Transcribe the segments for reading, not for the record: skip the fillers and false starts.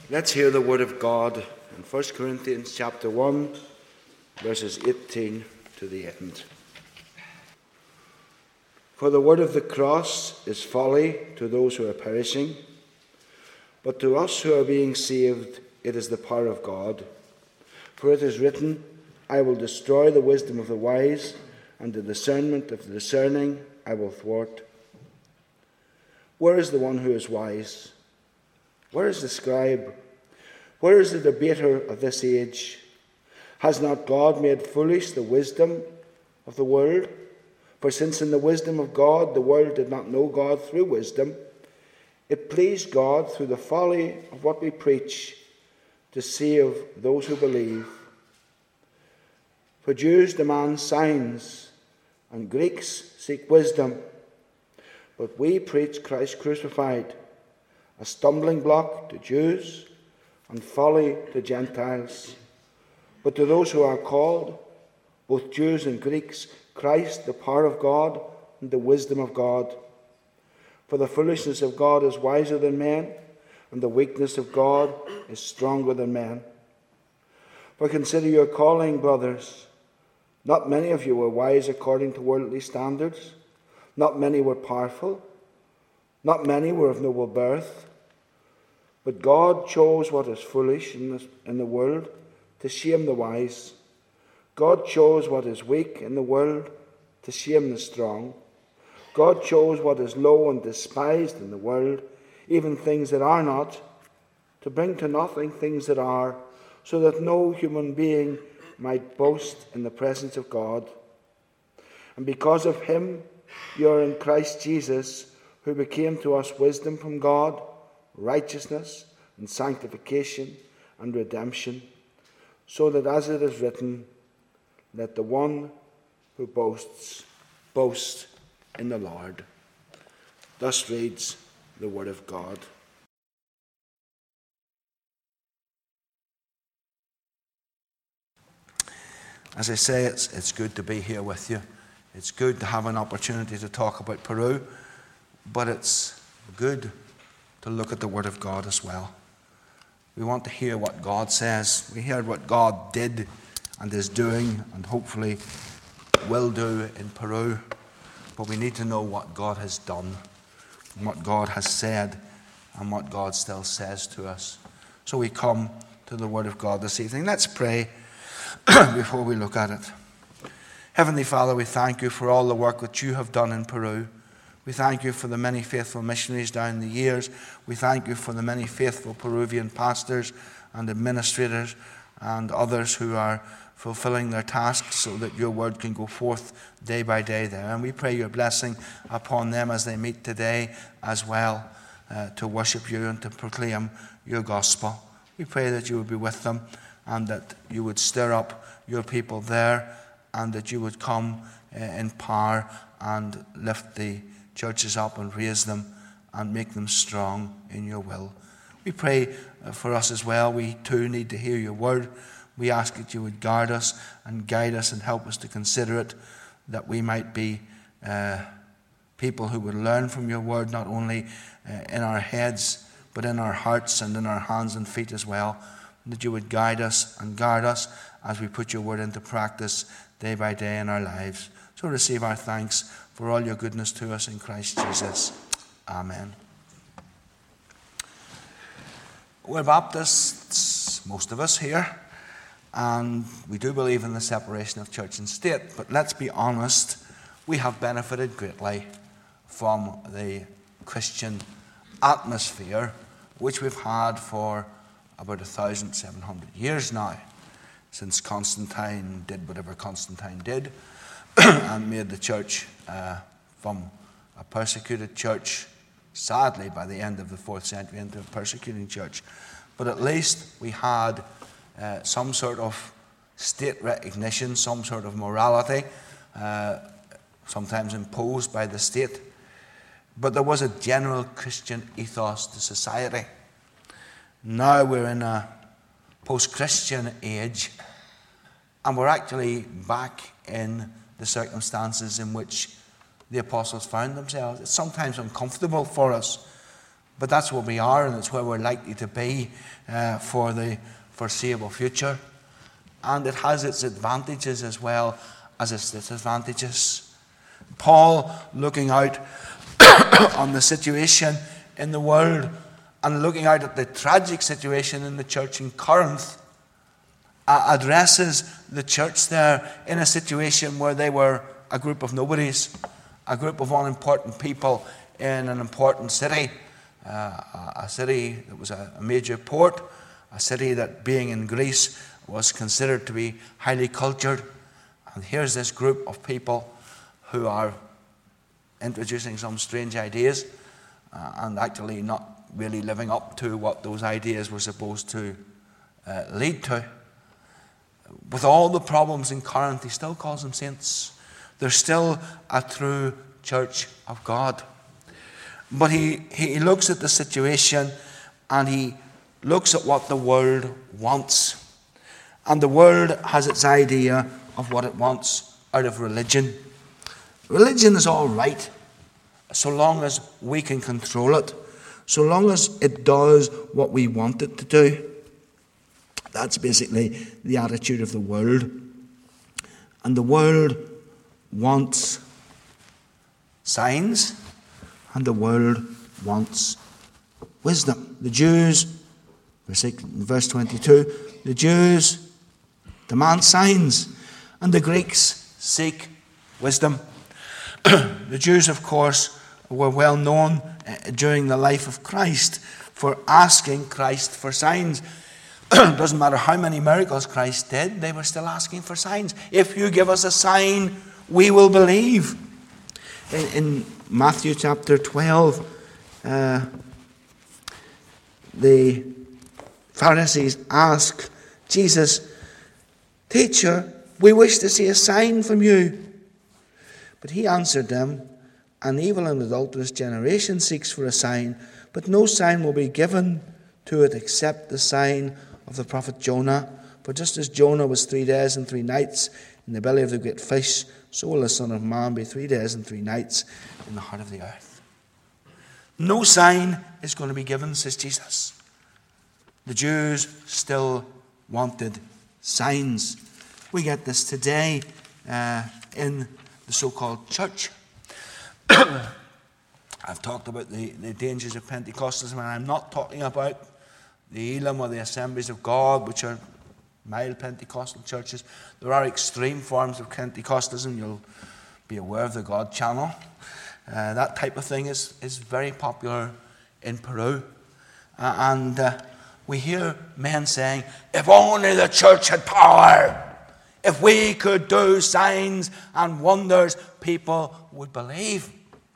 Let's hear the word of God in 1 Corinthians chapter 1, verses 18 to the end. For the word of the cross is folly to those who are perishing, but to us who are being saved it is the power of God. For it is written, I will destroy the wisdom of the wise, and the discernment of the discerning I will thwart. Where is the one who is wise? Where is the scribe? Where is the debater of this age? Has not God made foolish the wisdom of the world? For since in the wisdom of God the world did not know God through wisdom, it pleased God through the folly of what we preach to save those who believe. For Jews demand signs, and Greeks seek wisdom, but we preach Christ crucified, a stumbling block to Jews and folly to Gentiles. But to those who are called, both Jews and Greeks, Christ, the power of God and the wisdom of God. For the foolishness of God is wiser than men, and the weakness of God is stronger than men. For consider your calling, brothers. Not many of you were wise according to worldly standards. Not many were powerful. Not many were of noble birth. But God chose what is foolish in the world to shame the wise. God chose what is weak in the world to shame the strong. God chose what is low and despised in the world, even things that are not, to bring to nothing things that are, so that no human being might boast in the presence of God. And because of him, you are in Christ Jesus, who became to us wisdom from God, righteousness and sanctification and redemption, so that as it is written, let the one who boasts, boast in the Lord. Thus reads the word of God. As I say, it's good to be here with you. It's good to have an opportunity to talk about Peru, but it's good to look at the Word of God as well. We want to hear what God says. We heard what God did and is doing and hopefully will do in Peru, but we need to know what God has done, and what God has said, and what God still says to us. So we come to the Word of God this evening. Let's pray before we look at it. Heavenly Father, we thank you for all the work that you have done in Peru. We thank you for the many faithful missionaries down the years. We thank you for the many faithful Peruvian pastors and administrators and others who are fulfilling their tasks so that your word can go forth day by day there. And we pray your blessing upon them as they meet today as well to worship you and to proclaim your gospel. We pray that you would be with them and that you would stir up your people there and that you would come in power and lift the churches up and raise them and make them strong in your will. We pray for us as well. We too need to hear your word. We ask that you would guard us and guide us and help us to consider it, that we might be people who would learn from your word, not only in our heads, but in our hearts and in our hands and feet as well. That you would guide us and guard us as we put your word into practice day by day in our lives. So receive our thanks for all your goodness to us in Christ Jesus. Amen. We're Baptists, most of us here, and we do believe in the separation of church and state, but let's be honest, we have benefited greatly from the Christian atmosphere which we've had for about 1,700 years now, since Constantine did whatever Constantine did and made the church from a persecuted church, sadly by the end of the 4th century, into a persecuting church. But at least we had some sort of state recognition, some sort of morality, sometimes imposed by the state. But there was a general Christian ethos to society. Now we're in a post-Christian age, and we're actually back in the circumstances in which the apostles found themselves. It's sometimes uncomfortable for us, But that's where we are, and it's where we're likely to be for the foreseeable future. And it has its advantages as well as its disadvantages. Paul, looking out on the situation in the world and looking out at the tragic situation in the church in Corinth, addresses the church there in a situation where they were a group of nobodies, a group of unimportant people in an important city, a city that was a major port, a city that, being in Greece, was considered to be highly cultured. And here's this group of people who are introducing some strange ideas and actually not really living up to what those ideas were supposed to lead to. With all the problems in Corinth, he still calls them saints. They're still a true church of God. But he looks at the situation and he looks at what the world wants. And the world has its idea of what it wants out of religion. Religion is all right so long as we can control it, so long as it does what we want it to do. That's basically the attitude of the world. And the world wants signs, and the world wants wisdom. The Jews, verse 22, the Jews demand signs, and the Greeks seek wisdom. The Jews, of course, were well known during the life of Christ for asking Christ for signs. It doesn't matter how many miracles Christ did, they were still asking for signs. If you give us a sign, we will believe. In Matthew chapter 12, the Pharisees ask Jesus, "Teacher, we wish to see a sign from you." But he answered them, "An evil and adulterous generation seeks for a sign, but no sign will be given to it except the sign of the prophet Jonah. For just as Jonah was 3 days and 3 nights in the belly of the great fish, so will the Son of Man be 3 days and 3 nights in the heart of the earth." No sign is going to be given, says Jesus. The Jews still wanted signs. We get this today in the so-called church. I've talked about the dangers of Pentecostalism, and I'm not talking about the Elam or the Assemblies of God, which are mild Pentecostal churches. There are extreme forms of Pentecostalism. You'll be aware of the God Channel. That type of thing is very popular in Peru. And we hear men saying, "If only the church had power, if we could do signs and wonders, people would believe."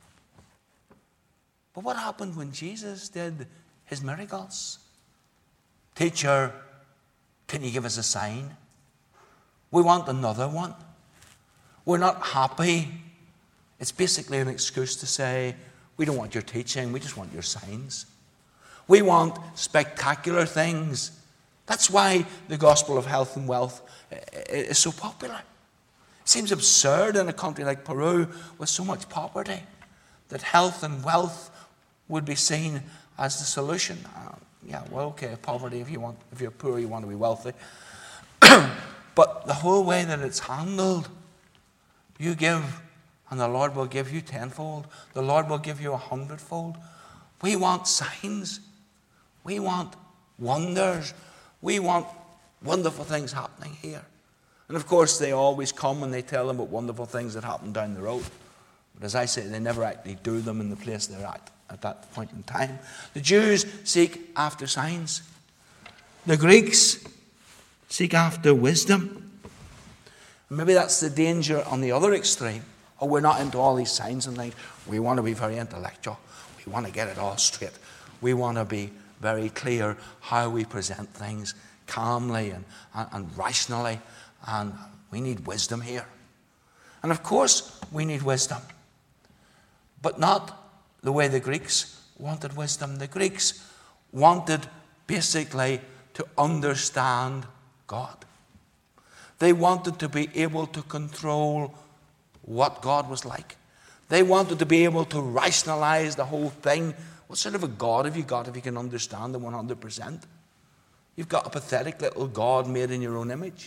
But what happened when Jesus did his miracles? "Teacher, can you give us a sign? We want another one. We're not happy." It's basically an excuse to say, "We don't want your teaching, we just want your signs. We want spectacular things." That's why the gospel of health and wealth is so popular. It seems absurd in a country like Peru with so much poverty that health and wealth would be seen as the solution. Poverty, if you're poor, you want to be wealthy. But the whole way that it's handled, you give and the Lord will give you tenfold. The Lord will give you 100-fold. We want signs. We want wonders. We want wonderful things happening here. And of course, they always come and they tell them about wonderful things that happen down the road. But as I say, they never actually do them in the place they're at that point in time. The Jews seek after signs. The Greeks seek after wisdom. Maybe that's the danger on the other extreme. Oh, we're not into all these signs and things. We want to be very intellectual. We want to get it all straight. We want to be very clear how we present things calmly and rationally. And we need wisdom here. And of course, we need wisdom. But not the way the Greeks wanted wisdom. The Greeks wanted basically to understand God. They wanted to be able to control what God was like. They wanted to be able to rationalize the whole thing What sort of a God have you got if you can understand them 100%? You've got a pathetic little God made in your own image.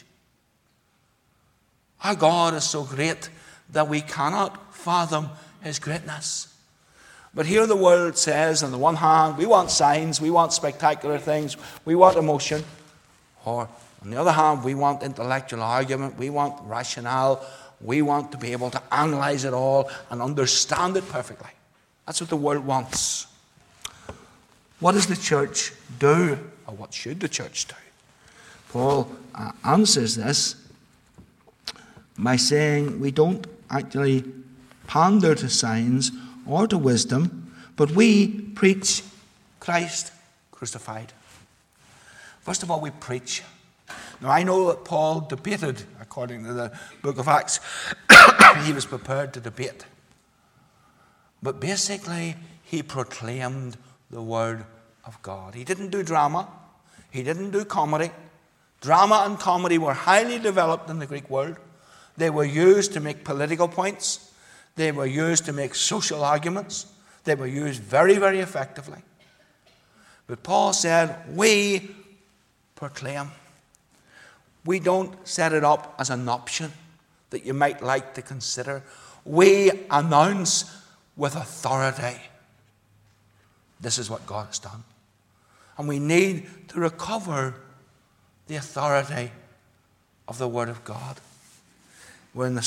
Our God is so great that we cannot fathom his greatness. But here the world says, on the one hand, we want signs, we want spectacular things, we want emotion. Or, on the other hand, we want intellectual argument, we want rationale, we want to be able to analyze it all and understand it perfectly. That's what the world wants. What does the church do? Or what should the church do? Paul answers this by saying we don't actually pander to signs or to wisdom, but we preach Christ crucified. First of all, we preach. Now, I know that Paul debated, according to the book of Acts. He was prepared to debate. But basically, he proclaimed the word of God. He didn't do drama. He didn't do comedy. Drama and comedy were highly developed in the Greek world. They were used to make political points. They were used to make social arguments. They were used very, very effectively. But Paul said, we proclaim. We don't set it up as an option that you might like to consider. We announce with authority, this is what God has done. And we need to recover the authority of the Word of God. We're in the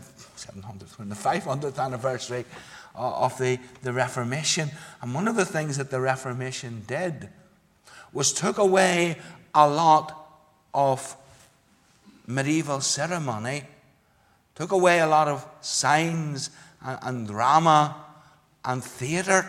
500th anniversary of the Reformation. And one of the things that the Reformation did was took away a lot of medieval ceremony, took away a lot of signs and drama and theatre,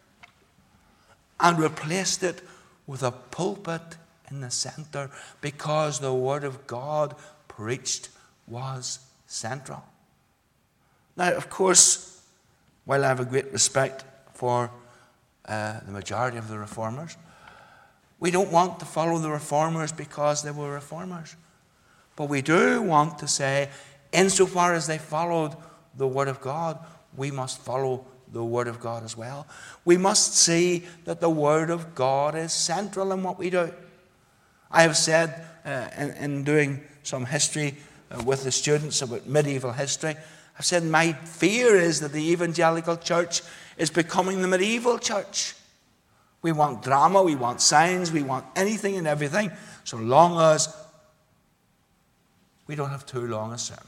and replaced it with a pulpit in the centre, because the Word of God preached was central. Now, of course, while I have a great respect for the majority of the reformers, we don't want to follow the reformers because they were reformers. But we do want to say, insofar as they followed the Word of God, we must follow the Word of God as well. We must see that the Word of God is central in what we do. I have said in doing some history with the students about medieval history, I've said my fear is that the evangelical church is becoming the medieval church. We want drama, we want signs, we want anything and everything, so long as we don't have too long a sermon.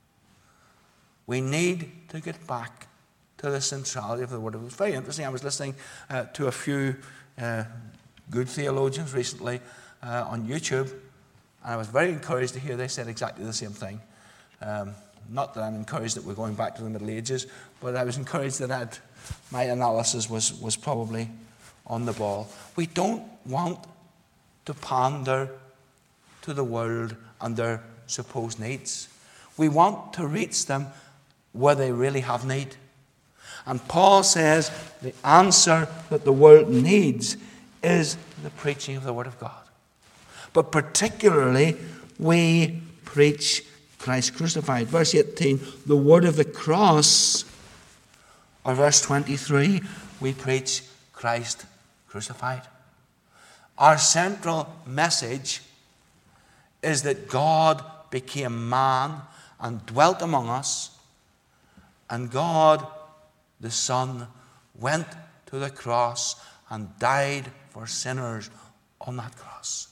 We need to get back to the centrality of the Word. It was very interesting. I was listening to a few good theologians recently on YouTube, and I was very encouraged to hear they said exactly the same thing. Not that I'm encouraged that we're going back to the Middle Ages, but I was encouraged that my analysis was probably on the ball. We don't want to pander to the world and their supposed needs. We want to reach them where they really have need. And Paul says the answer that the world needs is the preaching of the Word of God. But particularly, we preach Christ crucified. Verse 18, the word of the cross. Or verse 23, we preach Christ crucified. Our central message is that God became man and dwelt among us, and God, the Son, went to the cross and died for sinners on that cross.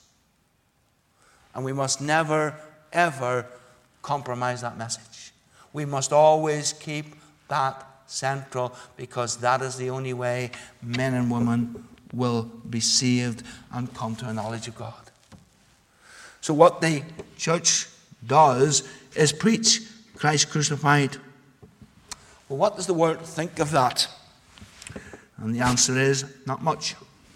And we must never, ever compromise that message. We must always keep that central, because that is the only way men and women will be saved and come to a knowledge of God. So what the church does is preach Christ crucified. Well, what does the world think of that? And the answer is not much.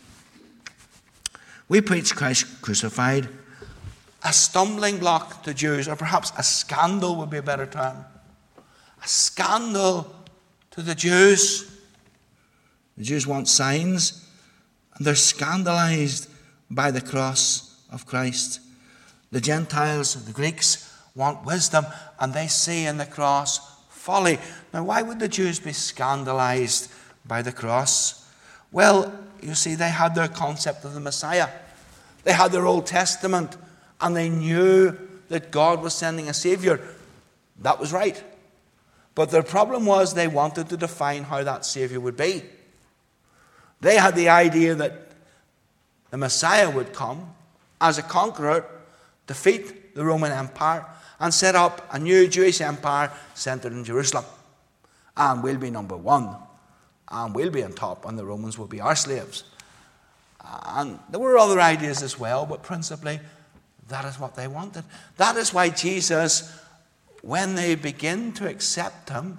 We preach Christ crucified. A stumbling block to Jews, or perhaps a scandal would be a better term. A scandal to the Jews. The Jews want signs, and they're scandalized by the cross of Christ. The Gentiles, the Greeks, want wisdom, and they see in the cross folly. Now, why would the Jews be scandalized by the cross? Well, you see, they had their concept of the Messiah. They had their Old Testament, and they knew that God was sending a Savior. That was right. But their problem was they wanted to define how that Savior would be. They had the idea that the Messiah would come as a conqueror, defeat the Roman Empire, and set up a new Jewish empire centered in Jerusalem. And we'll be number one. And we'll be on top, and the Romans will be our slaves. And there were other ideas as well, but principally, that is what they wanted. That is why Jesus, when they begin to accept him,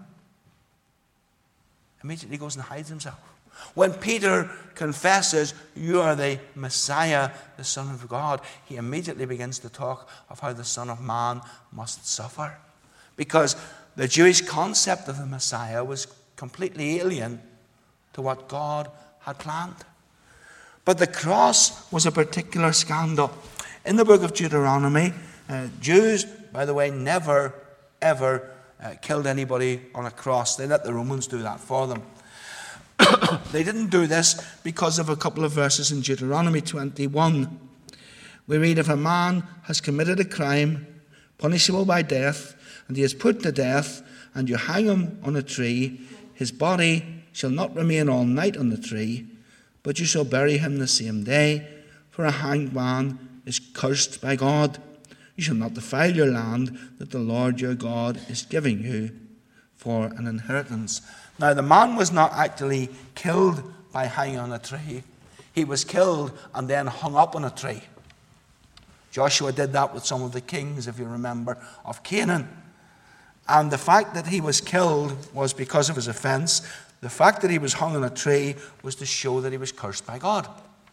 immediately goes and hides himself. When Peter confesses, "You are the Messiah, the Son of God," he immediately begins to talk of how the Son of Man must suffer. Because the Jewish concept of the Messiah was completely alien to what God had planned. But the cross was a particular scandal. In the book of Deuteronomy, Jews, by the way, never, ever killed anybody on a cross. They let the Romans do that for them. They didn't do this because of a couple of verses in Deuteronomy 21. We read, "If a man has committed a crime punishable by death, and he is put to death, and you hang him on a tree, his body shall not remain all night on the tree, but you shall bury him the same day, for a hanged man is cursed by God. You shall not defile your land that the Lord your God is giving you for an inheritance." Now, the man was not actually killed by hanging on a tree. He was killed and then hung up on a tree. Joshua did that with some of the kings, if you remember, of Canaan. And the fact that he was killed was because of his offense. The fact that he was hung on a tree was to show that he was cursed by God.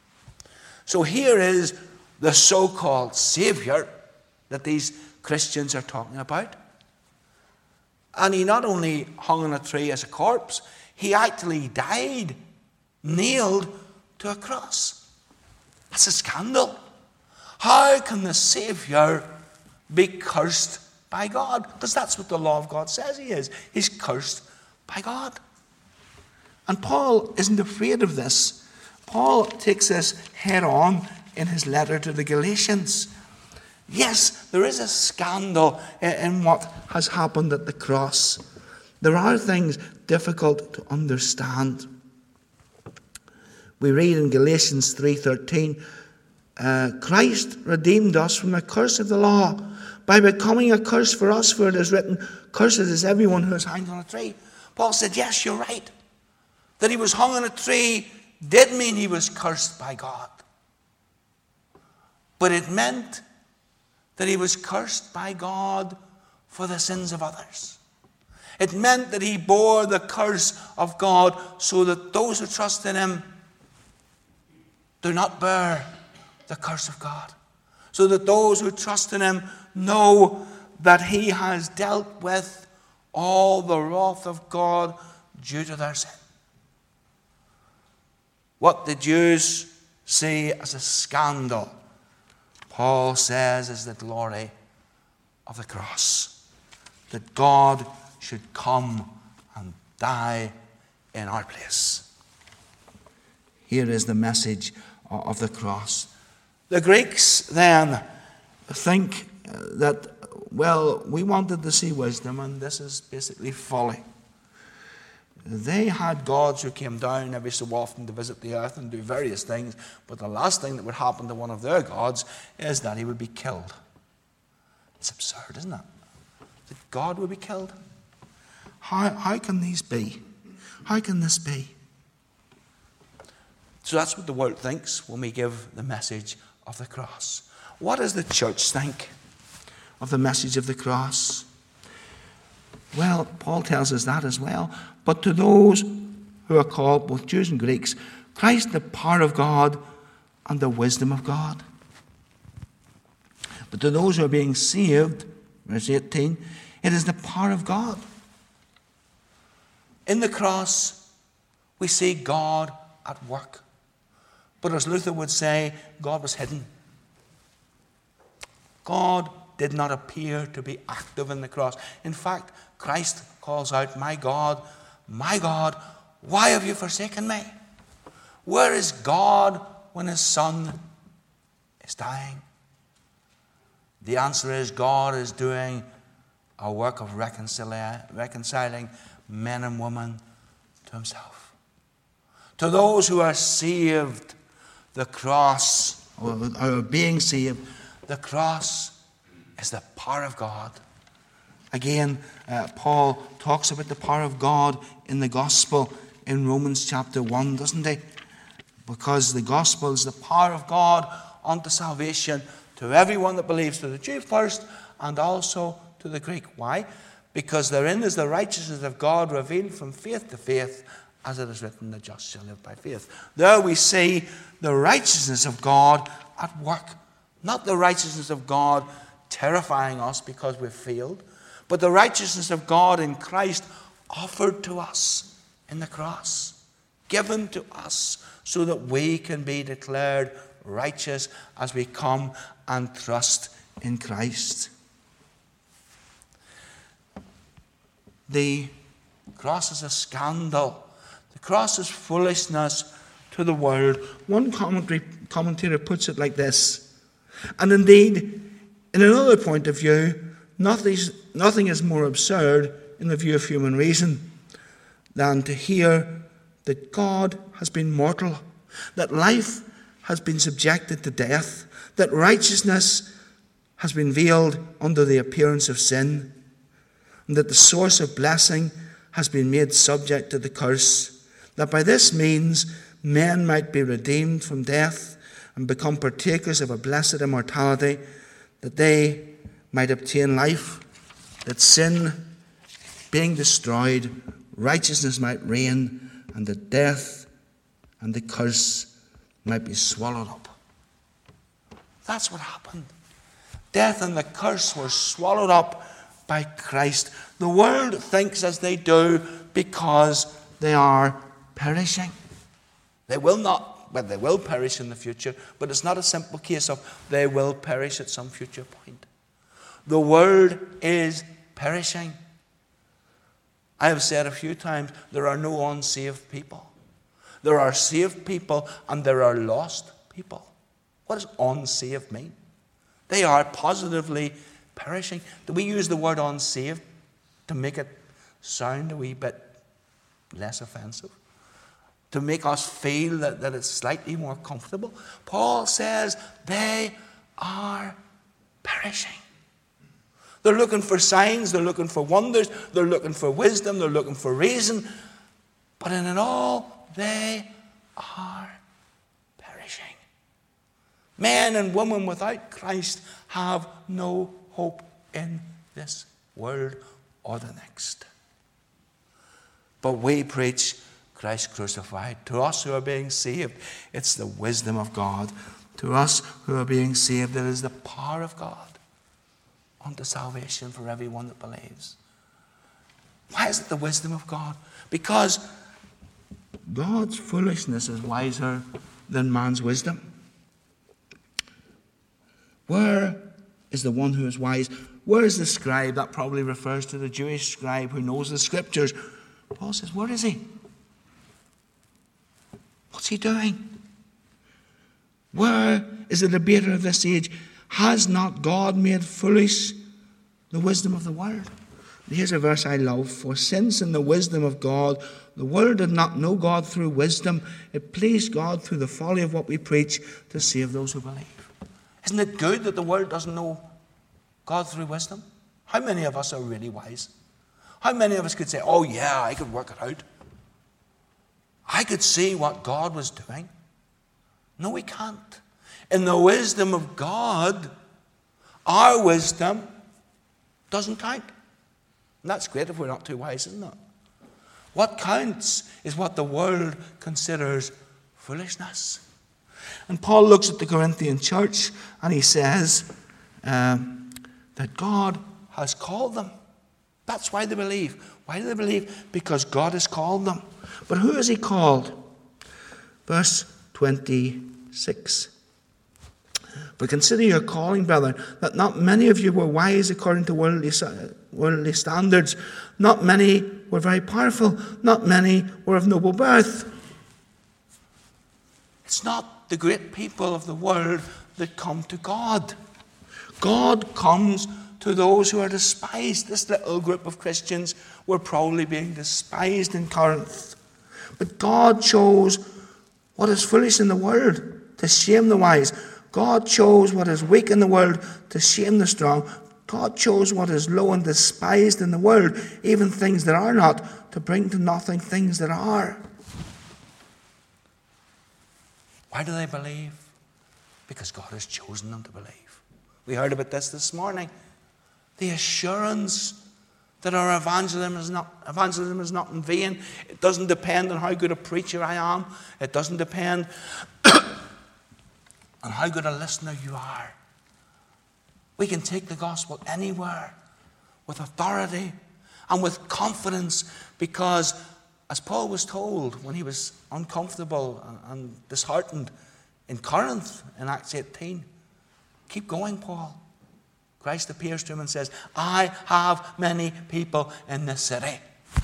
So here is the so-called Savior that these Christians are talking about. And he not only hung on a tree as a corpse, he actually died, nailed to a cross. That's a scandal. How can the Savior be cursed by God? Because that's what the law of God says he is. He's cursed by God. And Paul isn't afraid of this. Paul takes this head on in his letter to the Galatians. Yes, there is a scandal in what has happened at the cross. There are things difficult to understand. We read in Galatians 3:13, Christ redeemed us from the curse of the law by becoming a curse for us, for it is written, "Cursed is everyone who is hanged on a tree." Paul said, yes, you're right. That he was hung on a tree did mean he was cursed by God. But it meant that he was cursed by God for the sins of others. It meant that he bore the curse of God so that those who trust in him do not bear the curse of God. So that those who trust in him know that he has dealt with all the wrath of God due to their sin. What the Jews see as a scandal, Paul says, is the glory of the cross. That God should come and die in our place. Here is the message of the cross. The Greeks then think that, well, we wanted to see wisdom, and this is basically folly. They had gods who came down every so often to visit the earth and do various things, but the last thing that would happen to one of their gods is that he would be killed. It's absurd, isn't it? That God would be killed. How can these be? How can this be? So that's what the world thinks when we give the message of the cross. What does the church think of the message of the cross? Well, Paul tells us that as well. But to those who are called, both Jews and Greeks, Christ the power of God and the wisdom of God. But to those who are being saved, verse 18, it is the power of God. In the cross, we see God at work. But as Luther would say, God was hidden. God did not appear to be active in the cross. In fact, Christ calls out, my God, why have you forsaken me?" Where is God when his Son is dying? The answer is God is doing a work of reconciling men and women to himself. To those who are saved, the cross, or are being saved, the cross is the power of God. Again, Paul talks about the power of God in the gospel in Romans chapter 1, doesn't he? Because the gospel is the power of God unto salvation to everyone that believes, to the Jew first and also to the Greek. Why? Because therein is the righteousness of God revealed from faith to faith, as it is written, the just shall live by faith. There we see the righteousness of God at work. Not the righteousness of God terrifying us because we've failed, but the righteousness of God in Christ offered to us in the cross, given to us so that we can be declared righteous as we come and trust in Christ. The cross is a scandal. The cross is foolishness to the world. One commentator puts it like this: and indeed, in another point of view, nothing is more absurd in the view of human reason than to hear that God has been mortal, that life has been subjected to death, that righteousness has been veiled under the appearance of sin, and that the source of blessing has been made subject to the curse, that by this means men might be redeemed from death and become partakers of a blessed immortality, that they might obtain life, that sin being destroyed, righteousness might reign, and that death and the curse might be swallowed up. That's what happened. Death and the curse were swallowed up by Christ. The world thinks as they do because they are perishing. They will not, but they will perish in the future. But it's not a simple case of they will perish at some future point. The world is perishing. I have said a few times, there are no unsaved people. There are saved people and there are lost people. What does unsaved mean? They are positively perishing. Do we use the word unsaved to make it sound a wee bit less offensive? To make us feel that it's slightly more comfortable? Paul says they are perishing. They're looking for signs, they're looking for wonders, they're looking for wisdom, they're looking for reason. But in it all, they are perishing. Men and women without Christ have no hope in this world or the next. But we preach Christ crucified. To us who are being saved, it's the wisdom of God. To us who are being saved, it is the power of God unto salvation for everyone that believes. Why is it the wisdom of God? Because God's foolishness is wiser than man's wisdom. Where is the one who is wise? Where is the scribe? That probably refers to the Jewish scribe who knows the scriptures. Paul says, where is he? What's he doing? Where is the debater of this age? Has not God made foolish the wisdom of the world? And here's a verse I love. For since in the wisdom of God, the world did not know God through wisdom, it pleased God through the folly of what we preach to save those who believe. Isn't it good that the world doesn't know God through wisdom? How many of us are really wise? How many of us could say, oh yeah, I could work it out. I could see what God was doing. No, we can't. In the wisdom of God, our wisdom doesn't count. And that's great if we're not too wise, isn't it? What counts is what the world considers foolishness. And Paul looks at the Corinthian church and he says that God has called them. That's why they believe. Why do they believe? Because God has called them. But who has he called? Verse 26. But consider your calling, brethren, that not many of you were wise according to worldly standards. Not many were very powerful. Not many were of noble birth. It's not the great people of the world that come to God. God comes to those who are despised. This little group of Christians were probably being despised in Corinth. But God chose what is foolish in the world to shame the wise. God chose what is weak in the world to shame the strong. God chose what is low and despised in the world, even things that are not, to bring to nothing things that are. Why do they believe? Because God has chosen them to believe. We heard about this morning. The assurance that our evangelism is not in vain. It doesn't depend on how good a preacher I am. It doesn't depend on how good a listener you are. We can take the gospel anywhere with authority and with confidence, because as Paul was told when he was uncomfortable and disheartened in Corinth in Acts 18, keep going, Paul. Christ appears to him and says, I have many people in this city.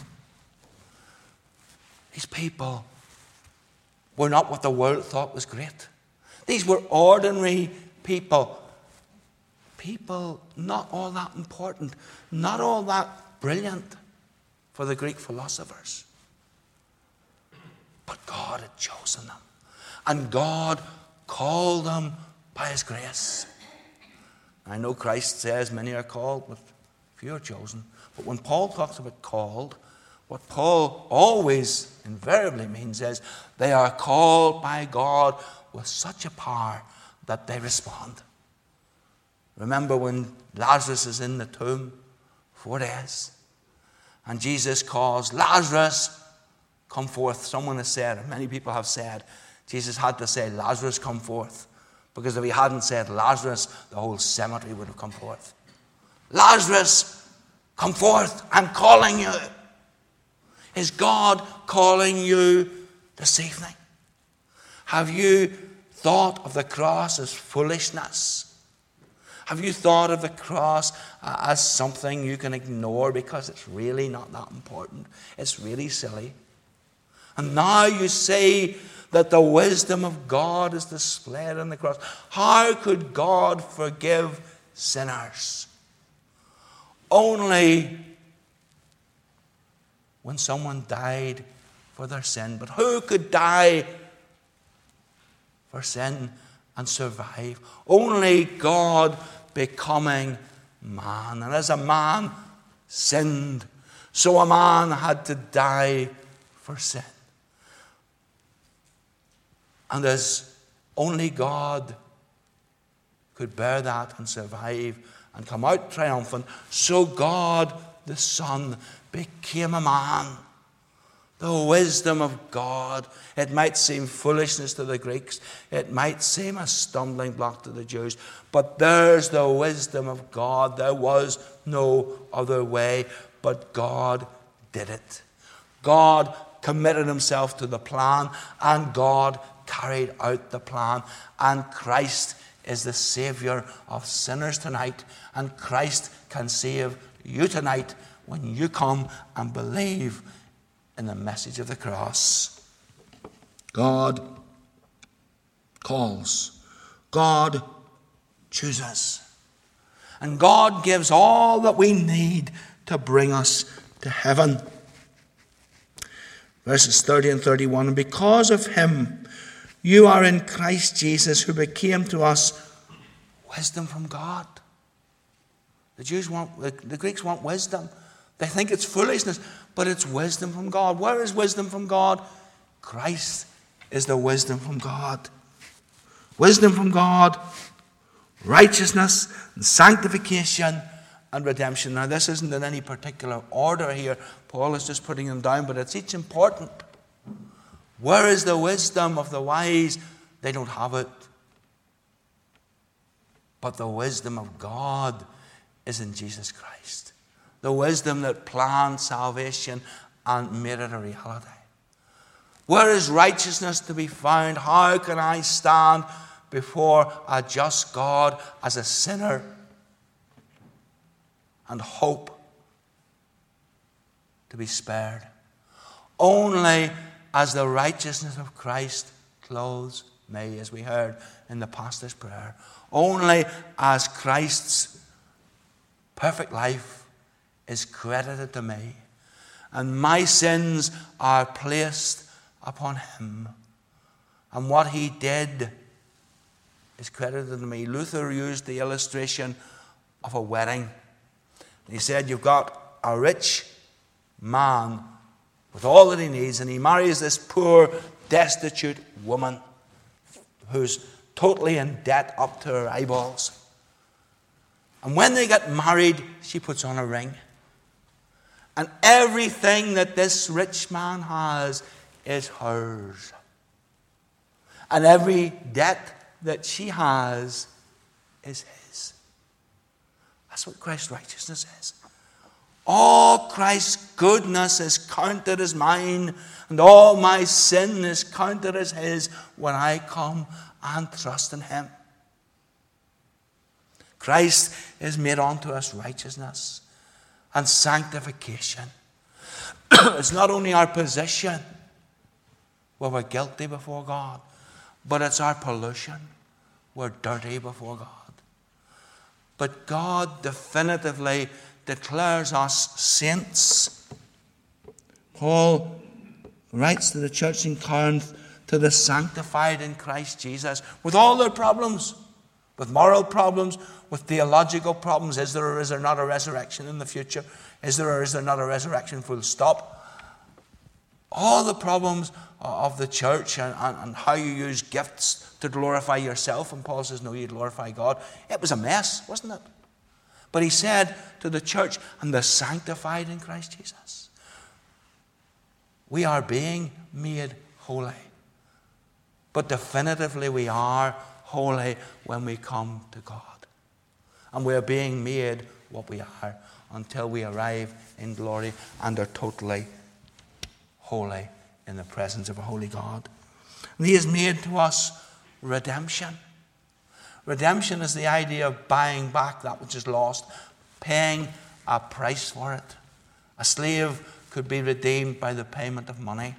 These people were not what the world thought was great. These were ordinary people. People not all that important, not all that brilliant for the Greek philosophers. But God had chosen them. And God called them by his grace. I know Christ says many are called, but few are chosen. But when Paul talks about called, what Paul always invariably means is they are called by God with such a power that they respond. Remember when Lazarus is in the tomb 4 days, and Jesus calls, Lazarus, come forth. Someone has said, many people have said, Jesus had to say, Lazarus, come forth. Because if he hadn't said Lazarus, the whole cemetery would have come forth. Lazarus, come forth. I'm calling you. Is God calling you this evening? Have you thought of the cross as foolishness? Have you thought of the cross as something you can ignore because it's really not that important? It's really silly. And now you see that the wisdom of God is displayed on the cross. How could God forgive sinners? Only when someone died for their sin. But who could die for sin and survive? Only God becoming man. And as a man sinned, so a man had to die for sin. And as only God could bear that and survive and come out triumphant, so God the Son became a man. The wisdom of God. It might seem foolishness to the Greeks. It might seem a stumbling block to the Jews. But there's the wisdom of God. There was no other way, but God did it. God committed himself to the plan, and God carried out the plan. And Christ is the Savior of sinners tonight. And Christ can save you tonight when you come and believe in the message of the cross. God calls. God chooses. And God gives all that we need to bring us to heaven. Verses 30 and 31. And because of him, you are in Christ Jesus, who became to us wisdom from God. The Greeks want wisdom. They think it's foolishness, but it's wisdom from God. Where is wisdom from God? Christ is the wisdom from God. Wisdom from God, righteousness and sanctification and redemption. Now, this isn't in any particular order here. Paul is just putting them down, but it's each important. Where is the wisdom of the wise? They don't have it. But the wisdom of God is in Jesus Christ. The wisdom that planned salvation and made it a reality. Where is righteousness to be found? How can I stand before a just God as a sinner and hope to be spared? Only as the righteousness of Christ clothes me, as we heard in the pastor's prayer. Only as Christ's perfect life is credited to me, and my sins are placed upon him, and what he did is credited to me. Luther used the illustration of a wedding. He said, you've got a rich man with all that he needs, and he marries this poor, destitute woman who's totally in debt up to her eyeballs. And when they get married, she puts on a ring. And everything that this rich man has is hers. And every debt that she has is his. That's what Christ's righteousness is. All Christ's goodness is counted as mine, and all my sin is counted as his when I come and trust in him. Christ is made unto us righteousness and sanctification. It's not only our position where we're guilty before God, but it's our pollution. We're dirty before God. But God definitively declares us saints. Paul writes to the church in Corinth, to the sanctified in Christ Jesus, with all their problems, with moral problems, with theological problems. Is there or is there not a resurrection in the future? Is there or is there not a resurrection full stop? All the problems of the church and how you use gifts to glorify yourself. And Paul says, no, you glorify God. It was a mess, wasn't it? But he said to the church, and the sanctified in Christ Jesus. We are being made holy. But definitively we are holy when we come to God. And we are being made what we are until we arrive in glory and are totally holy in the presence of a holy God. And he has made to us redemption. Redemption is the idea of buying back that which is lost, paying a price for it. A slave could be redeemed by the payment of money.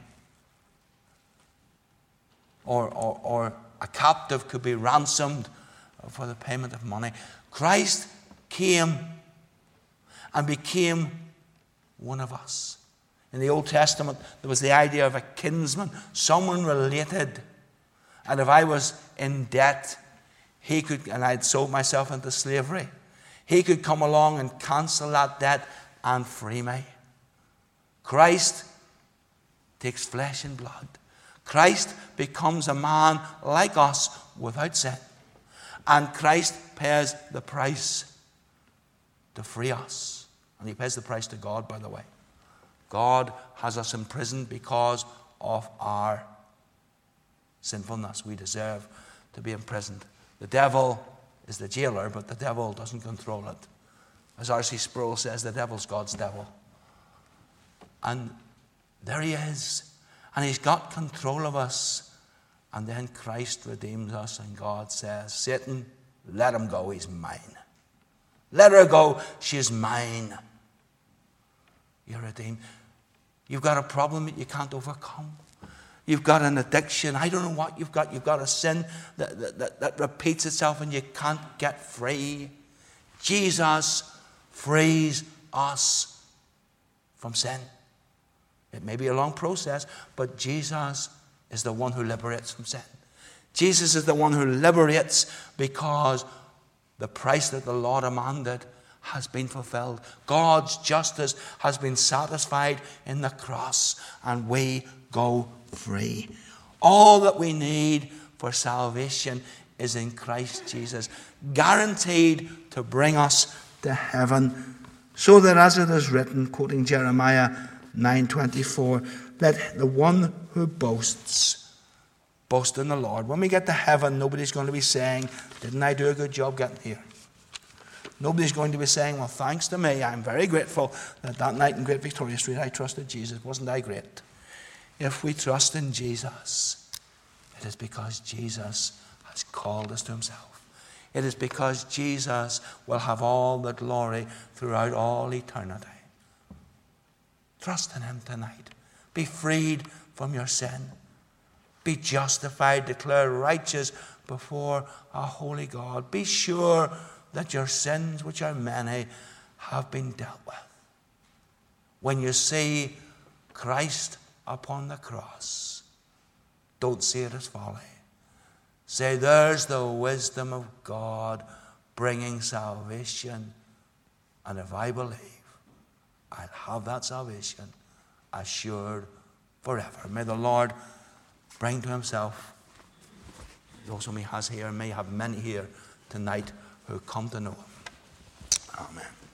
Or a captive could be ransomed for the payment of money. Christ came and became one of us. In the Old Testament, there was the idea of a kinsman, someone related. And if I was in debt, he could, and I'd sold myself into slavery, he could come along and cancel that debt and free me. Christ takes flesh and blood. Christ becomes a man like us without sin. And Christ pays the price to free us. And he pays the price to God, by the way. God has us imprisoned because of our sinfulness. We deserve to be imprisoned. The devil is the jailer, but the devil doesn't control it. As R.C. Sproul says, the devil's God's devil. And there he is. And he's got control of us. And then Christ redeems us, and God says, Satan, let him go, he's mine. Let her go, she's mine. You're redeemed. You've got a problem that you can't overcome. You've got an addiction. I don't know what you've got. You've got a sin that repeats itself and you can't get free. Jesus frees us from sin. It may be a long process, but Jesus is the one who liberates from sin. Jesus is the one who liberates because the price that the law demanded has been fulfilled. God's justice has been satisfied in the cross, and we go free. All that we need for salvation is in Christ Jesus, guaranteed to bring us to heaven, so that as it is written, quoting Jeremiah 9:24, let the one who boasts boast in the Lord. When we get to heaven, nobody's going to be saying, didn't I do a good job getting here? Nobody's going to be saying, well, thanks to me, I'm very grateful that night in Great Victoria Street I trusted Jesus. Wasn't I great? If we trust in Jesus, it is because Jesus has called us to himself. It is because Jesus will have all the glory throughout all eternity. Trust in him tonight. Be freed from your sin. be justified, declared righteous before a holy God. Be sure that your sins, which are many, have been dealt with. When you see Christ upon the cross, don't see it as folly. Say, there's the wisdom of God bringing salvation. And if I believe, I'll have that salvation assured forever. May the Lord bring to himself those whom he has here, and may have many here tonight who come to know him. Amen.